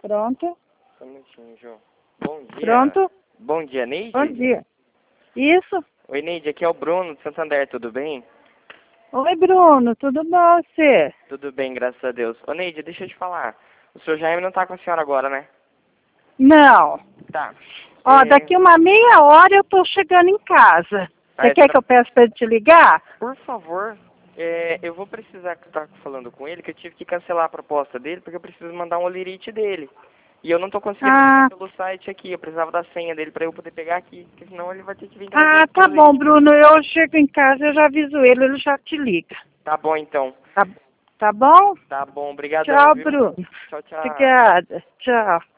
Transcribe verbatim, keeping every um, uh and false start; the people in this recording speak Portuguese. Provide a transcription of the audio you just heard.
Pronto. Só um minutinho, João. Bom dia. Pronto. Bom dia, Neide? Bom dia. Isso. Oi, Neide, aqui é o Bruno de Santander, tudo bem? Oi, Bruno, tudo bom você? Tudo bem, graças a Deus. Ô, Neide, deixa eu te falar. O senhor Jaime não tá com a senhora agora, né? Não. Tá. Ó, É... daqui uma meia hora eu tô chegando em casa. Ah, Você é quer tra- que eu peça pra ele te ligar? Por favor, é, eu vou precisar estar falando com ele, que eu tive que cancelar a proposta dele, porque eu preciso mandar um olirite dele. E eu não tô conseguindo Ah, pegar pelo site aqui, eu precisava da senha dele pra eu poder pegar aqui, porque senão ele vai ter que vir ah, trazer tá o bom, olirite. Bruno. Eu chego em casa, eu já aviso ele, ele já te liga. Tá bom, então. Tá, tá bom? Tá bom, brigadão, Tchau, viu? Bruno. Tchau, tchau. Obrigada. Tchau.